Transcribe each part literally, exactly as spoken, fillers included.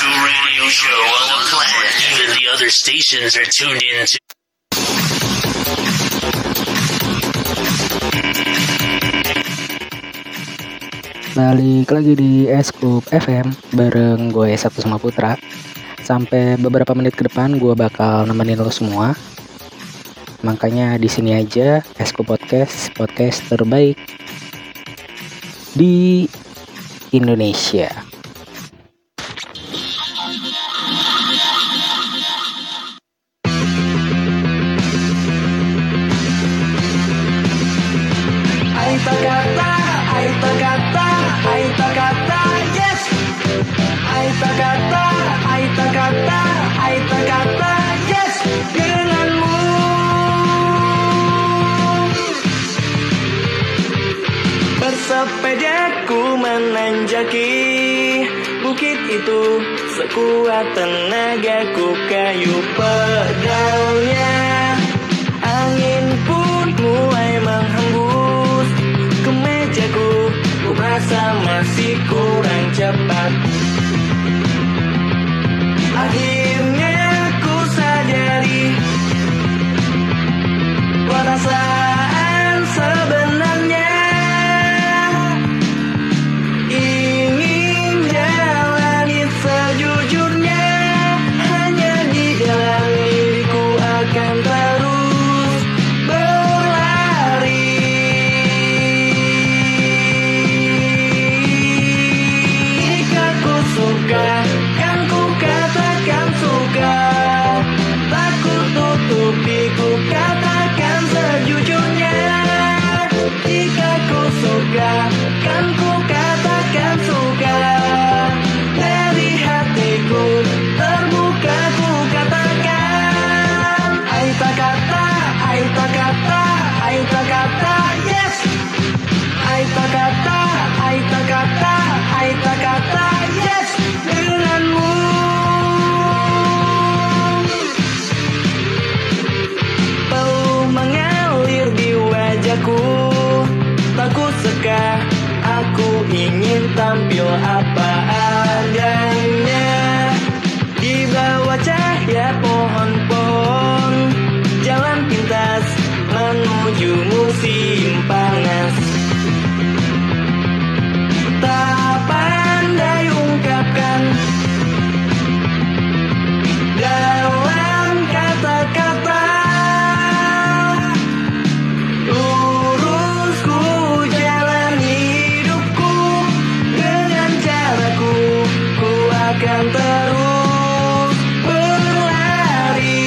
to radio show on the planet. Even the other stations are tuned in to. Balik lagi di Scoop F M bareng gue Sabtu sama Putra. Sampai beberapa menit ke depan gue bakal nemenin lo semua. Makanya di sini aja Scoop Podcast, podcast terbaik di Indonesia. Aita kata, Aita kata, Aita kata, yes. Aita kata, Aita kata, Aita kata, yes. Denganmu bersepedaku menanjaki bukit itu, sekuat tenagaku kayu pedalnya. Angin pun mulai menghembus ke mejaku, ku rasa masih kurang cepat. Akhirnya ku sadari perasaan sebenarnya. Ingin jalani sejujurnya, hanya di dalam diriku akan terus berlari. Jika ku suka, kan ku katakan suka. Tak ku tutupi, ku katakan sejujurnya. Jika ku suka, kan ku katakan suka. Dari hatiku terbuka ku katakan. Aita kata, Aita kata, Aita kata, yes. Aita kata, Aita kata, Aita kata, yes. Denganmu peluh mengalir di wajahku. Tak ku seka, aku ingin tampil apa adanya. Di bawah cahaya pohon-pohon, jalan pintas menuju musim panas. Tak pandai ungkapkan dalam kata-kata. Lurus ku jalani hidupku dengan caraku, ku akan terus berlari.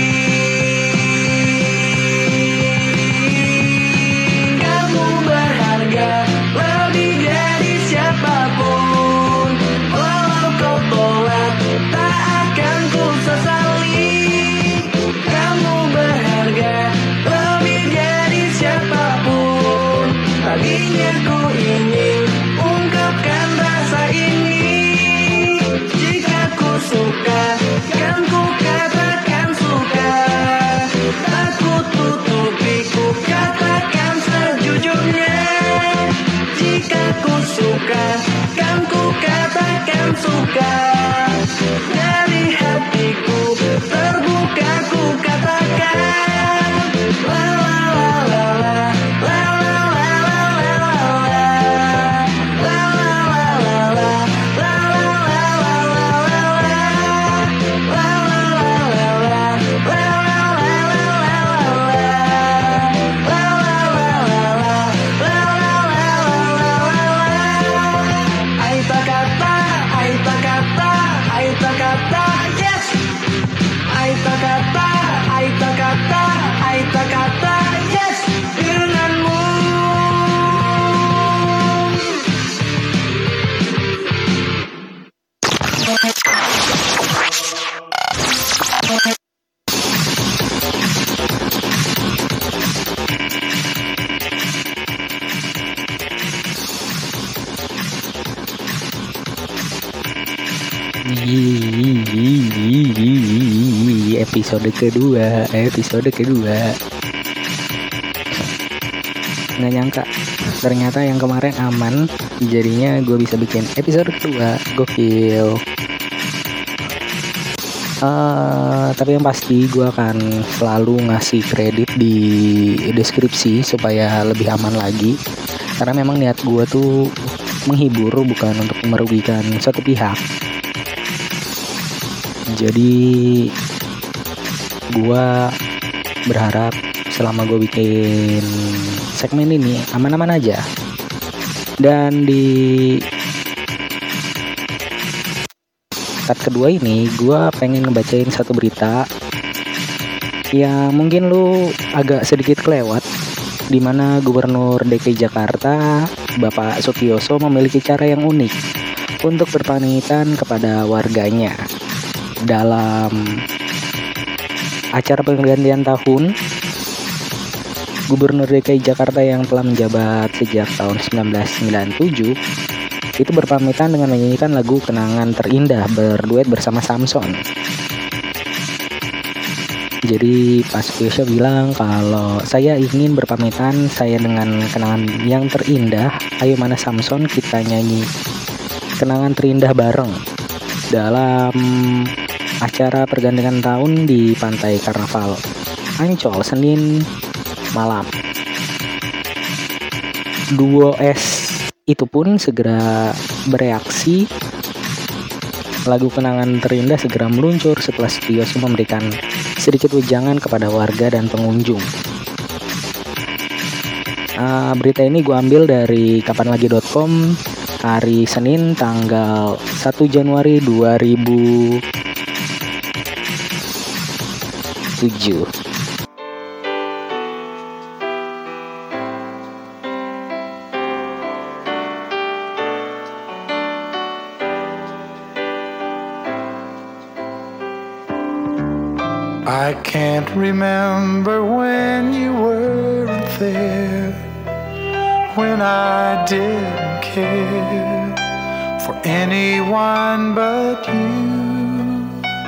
Kamu berharga lebih dari siapapun. Walau kau tolak, tak akan ku sesali. Kamu berharga lebih dari siapapun. Tadinya ku ingin ungkapkan rasa ini. Jika ku suka, kan ku katakan suka. Tak ku tutupi, ku katakan sejujurnya. Jika ku suka, kan ku katakan suka. Dari hatiku terbuka ku katakan. La la la la la, la la la la la la, la la la la la, la la la la la la, la la la la la, la la la la la, la la la la. Aita kata, Aita kata, Aita kata, yes. Aita kata, Aita kata, Aita kata, yes. Denganmu Episode kedua, episode kedua. Nggak nyangka, ternyata yang kemarin aman, jadinya gue bisa bikin episode kedua. Gokil. Uh, tapi yang pasti gue akan selalu ngasih kredit di deskripsi supaya lebih aman lagi, karena memang niat gue tuh menghibur, bukan untuk merugikan suatu pihak. Jadi gue berharap selama gue bikin segmen ini aman-aman aja. Dan di cut kedua ini gue pengen ngebacain satu berita yang mungkin lu agak sedikit kelewat, di mana Gubernur D K I Jakarta Bapak Sutioso memiliki cara yang unik untuk berpamitan kepada warganya dalam acara pergantian tahun. Gubernur D K I Jakarta yang telah menjabat sejak tahun seribu sembilan ratus sembilan puluh tujuh itu berpamitan dengan menyanyikan lagu Kenangan Terindah berduet bersama Samson. Jadi Pak Sutioso bilang kalau saya ingin berpamitan saya dengan kenangan yang terindah. Ayo mana Samson, kita nyanyi Kenangan Terindah bareng dalam acara pergantian tahun di Pantai Karnaval Ancol Senin malam. Duo S itu pun segera bereaksi. Lagu Kenangan Terindah segera meluncur setelah Sutioso memberikan sedikit wejangan kepada warga dan pengunjung. Uh, berita ini gue ambil dari kapanlagi dot com hari Senin tanggal satu Januari dua ribu tujuh. I can't remember when you weren't there, when I didn't care for anyone but you.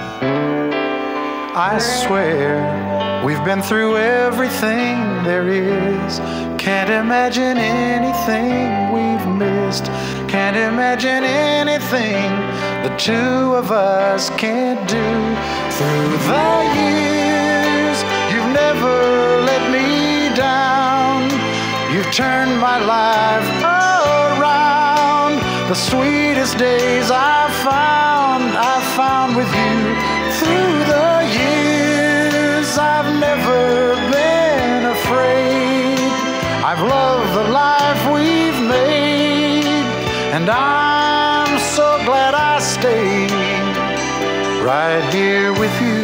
I swear we've been through everything there is. Can't imagine anything we've missed. Can't imagine anything the two of us can't do. Through the years, you've never let me down. You've turned my life around. The sweetest days I've found, I've found with you. Through the years, I've never been afraid. I've loved the life we've made, and I'm so glad I stayed right here with you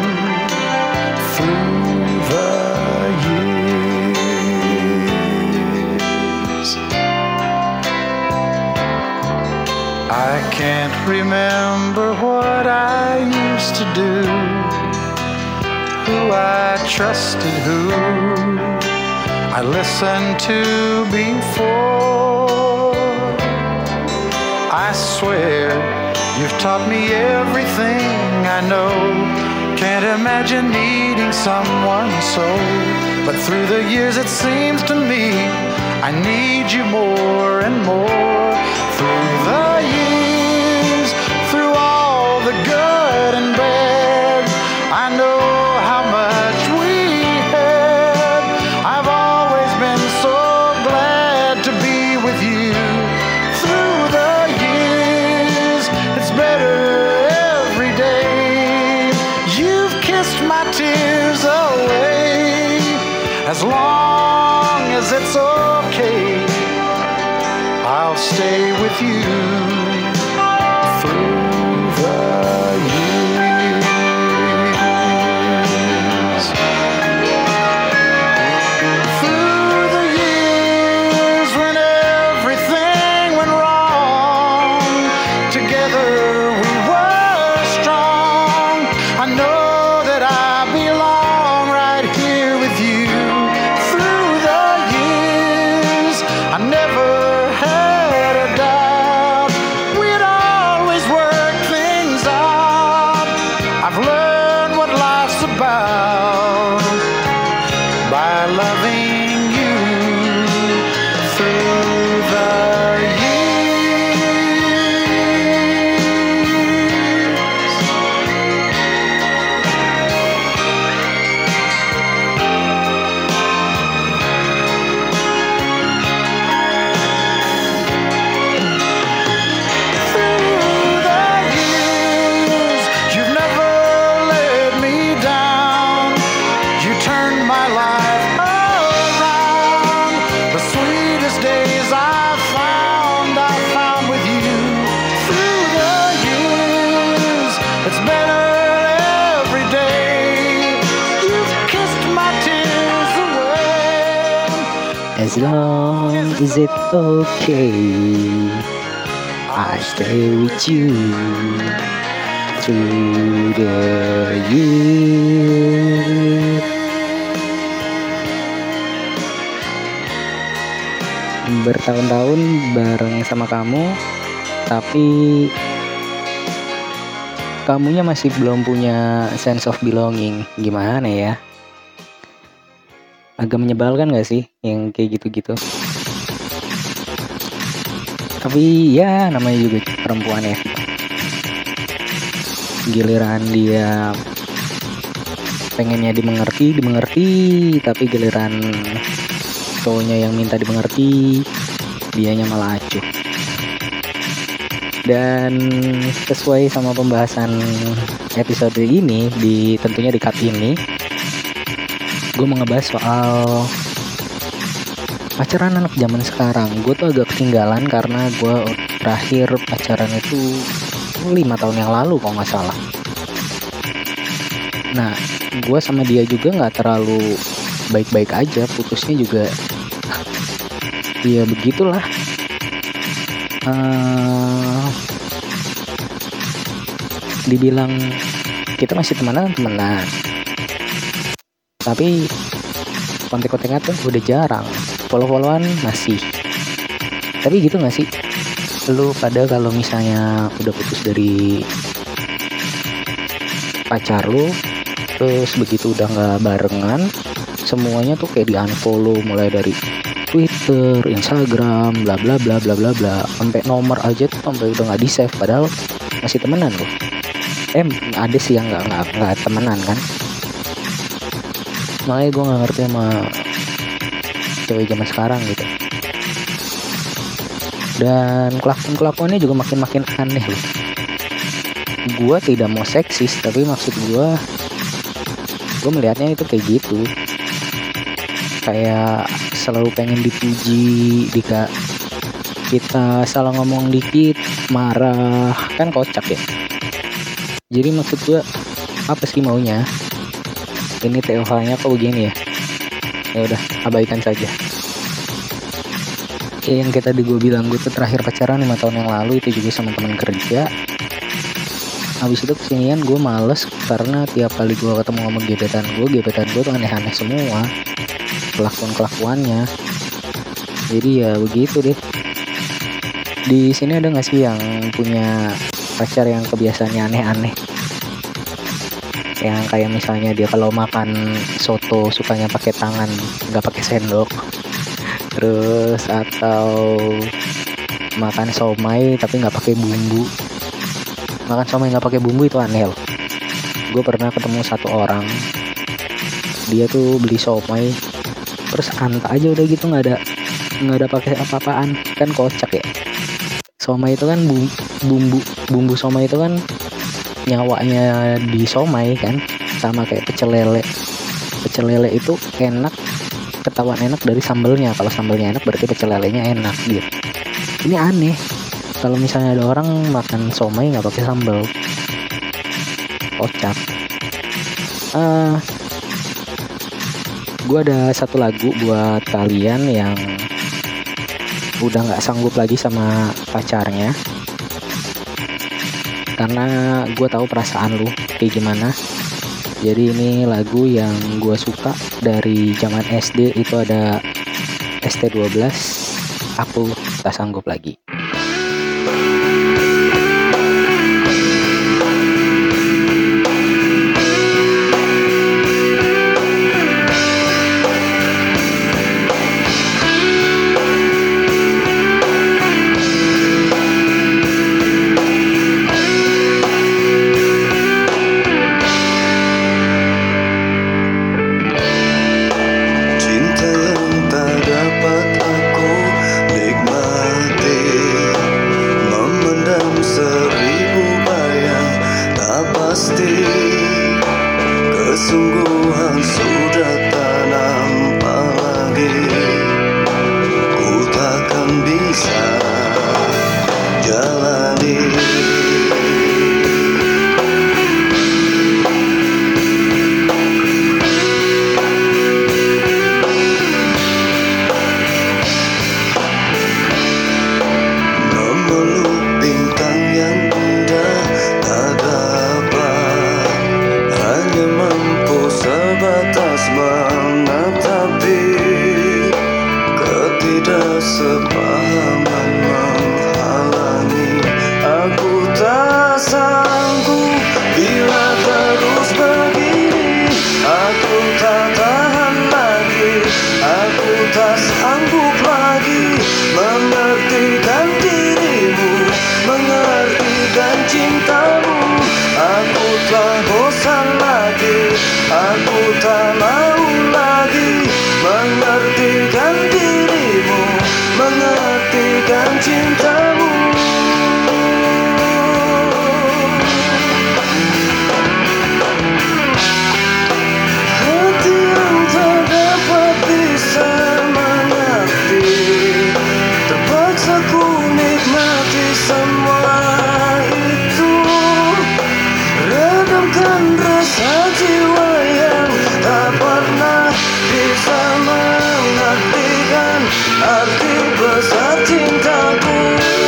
through the years. I can't remember what I used to do, who I trusted, who I listened to before. I swear you've taught me everything I know. Can't imagine needing someone so, but through the years it seems to me I need you more and more. Through the years, through all the good and bad, I know how much we had. I've always been so glad to be with you. Through the years, it's better every day. You've kissed my tears away. As long as it's okay, I'll stay with you through the years. Through the years when everything went wrong, together we were strong. I know that I belong right here with you. Through the years, I never had a doubt we'd always work things out. I've learned what life's about by loving you through the years. long is it okay? I stay with you through the year. Bertahun-tahun bareng sama kamu, tapi kamunya masih belum punya sense of belonging. Gimana ya? Agak menyebalkan gak sih yang kayak gitu-gitu? Tapi ya namanya juga perempuan ya. Giliran dia pengennya dimengerti, dimengerti, tapi giliran cowoknya yang minta dimengerti, dianya malah acuh. Dan sesuai sama pembahasan episode ini, di tentunya di cut ini, gue mau ngebahas soal pacaran anak zaman sekarang. Gue tuh agak ketinggalan karena gue terakhir pacaran itu lima tahun yang lalu kalau nggak salah. Nah, gue sama dia juga nggak terlalu baik-baik aja, putusnya juga ya begitulah. Uh, dibilang kita masih temenan temenan, tapi kontek-kontekan tuh udah jarang, follow-followan masih. Tapi gitu nggak sih? Lu pada kalau misalnya udah putus dari pacar lu, terus begitu udah nggak barengan, semuanya tuh kayak di unfollow, mulai dari Twitter, Instagram, bla bla bla bla bla bla, sampai nomor aja tuh sampai udah nggak di save, padahal masih temenan loh. Eh ada sih yang nggak nggak nggak temenan kan? Makanya gue nggak ngerti sama cewek zaman sekarang gitu. Dan kelakuan-kelakuannya juga makin-makin aneh loh. Gue tidak mau seksis, tapi maksud gue, gue melihatnya itu kayak gitu. Kayak selalu pengen dipuji, dika kita salah ngomong dikit marah, kan kocak ya. Jadi maksud gue apa sih maunya? Ini T O H-nya kok begini ya? Ya udah, abaikan saja. Ya, yang kayak tadi gue bilang, gue tuh terakhir pacaran lima tahun yang lalu, itu juga sama teman kerja. Habis itu kesinian gue males karena tiap kali gue ketemu sama gebetan gue, gebetan gue tuh aneh-aneh semua kelakuan-kelakuannya. Jadi ya begitu deh. Di sini ada nggak sih yang punya pacar yang kebiasaannya aneh-aneh? Yang kayak misalnya dia kalau makan soto sukanya pakai tangan, nggak pakai sendok. Terus atau makan somai tapi nggak pakai bumbu. Makan somai nggak pakai bumbu itu aneh loh. Gue pernah ketemu satu orang, dia tuh beli somai terus anta aja udah gitu, nggak ada nggak ada pakai apa-apaan, kan kocak ya. Somai itu kan bumbu bumbu, bumbu somai itu kan nyawanya di somai kan, sama kayak pecel lele. Pecel lele itu enak, ketahuan enak dari sambelnya. Kalau sambelnya enak berarti pecel lelenya enak gitu. Ini aneh kalau misalnya ada orang makan somai nggak pakai sambel, kocak. Uh, gue ada satu lagu buat kalian yang udah nggak sanggup lagi sama pacarnya, karena gue tahu perasaan lu kayak gimana. Jadi ini lagu yang gue suka dari zaman S D, itu ada S T dua belas, Aku Tak Sanggup Lagi. Cinta yang tak dapat aku nikmati. cintamu. Hati yang tak dapat bisa mengerti, terpaksa ku nikmati semua itu. Redamkan rasa jiwa yang tak pernah bisa mengartikan arti besar cintaku.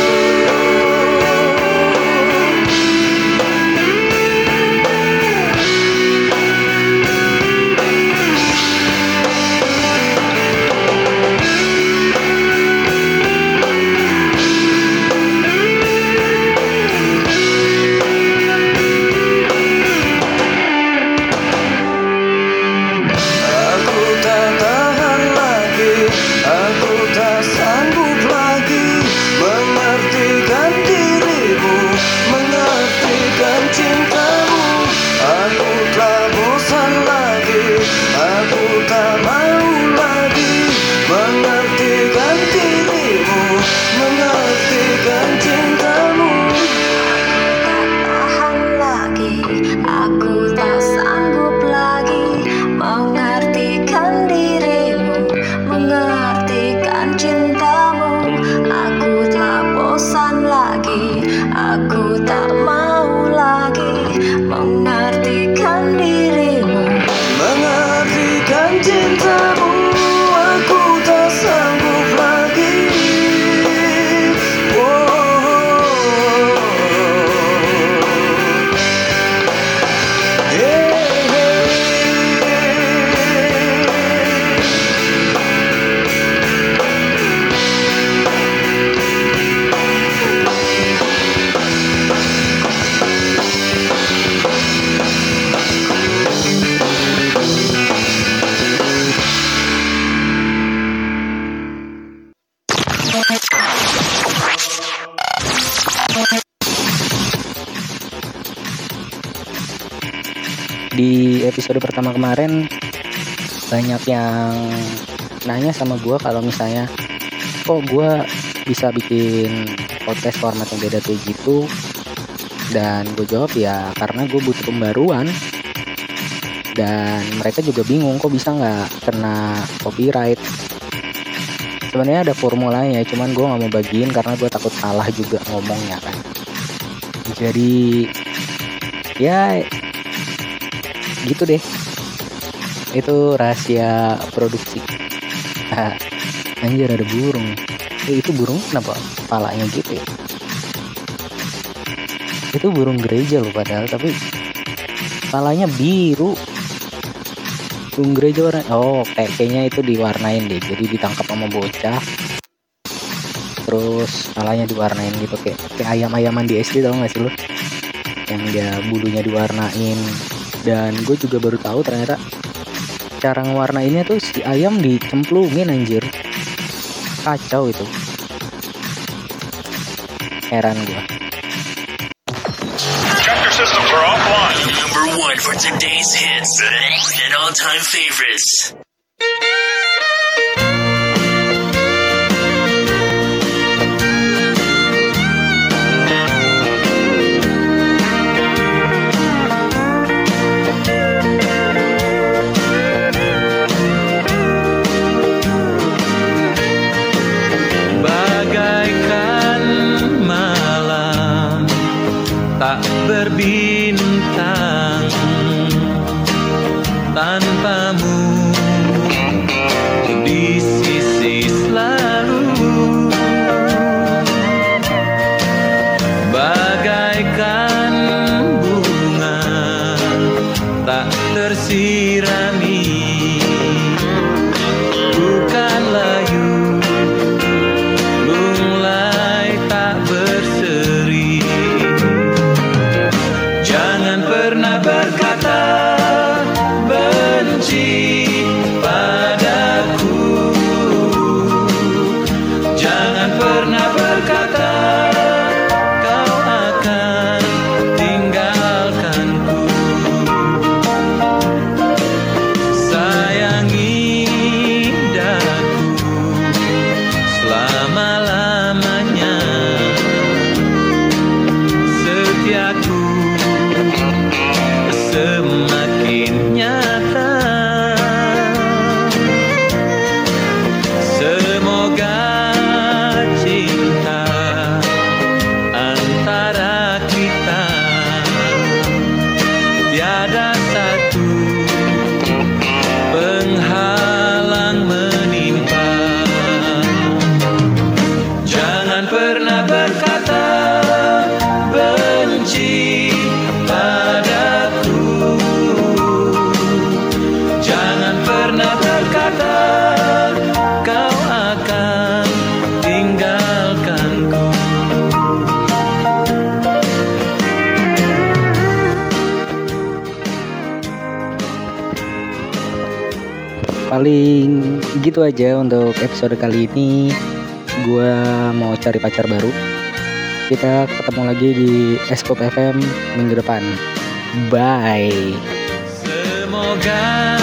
Aku tak tahan lagi, aku tak sanggup lagi mengertikan dirimu, mengertikan cintamu. Aku telah bosan lagi, aku tak mau lagi mengertikan dirimu, mengertikan cintamu. Tahan lagi, aku tak sanggup lagi mengertikan dirimu, mengertikan cintamu. Aku telah bosan lagi, aku tak mau lagi mengertikan dirimu, Mengertikan cintamu, aku tak sanggup lagi. Oh, hey, hey. Di episode pertama kemarin banyak yang nanya sama gue kalau misalnya kok gue bisa bikin podcast format yang beda kayak gitu, dan gue jawab ya karena gue butuh pembaruan. Dan mereka juga bingung kok bisa nggak kena copyright. Sebenarnya ada formulanya, cuman gue nggak mau bagiin karena gue takut salah juga ngomongnya kan. Jadi ya gitu deh, itu rahasia produksi. Nah, anjir ada burung. Eh, itu burung kenapa kepalanya gitu ya? Itu burung gereja loh padahal, tapi kepalanya biru. Burung gereja warna, oh kayak kayaknya itu diwarnain deh, jadi ditangkap sama bocah terus kepalanya diwarnain gitu, kayak kayak ayam-ayaman di S D, tau gak sih lo yang dia bulunya diwarnain. Dan gue juga baru tahu ternyata cara ngewarnainnya tuh si ayam dicemplungin, anjir. Kacau itu. Heran gue. Chapter systems are offline. Number one for today's hits and all-time favorites. Bagaikan malam tak berbintang tanpamu di sisi selalu, bagaikan bunga tak tersirami, bukan layu lunglai tak berseri. Jangan pernah berkata benci padaku. Jangan pernah berkata kau akan tinggalkanku. Paling gitu aja untuk episode kali ini. Gua mau cari pacar baru. Kita ketemu lagi di Eskop F M minggu depan. Bye. Semoga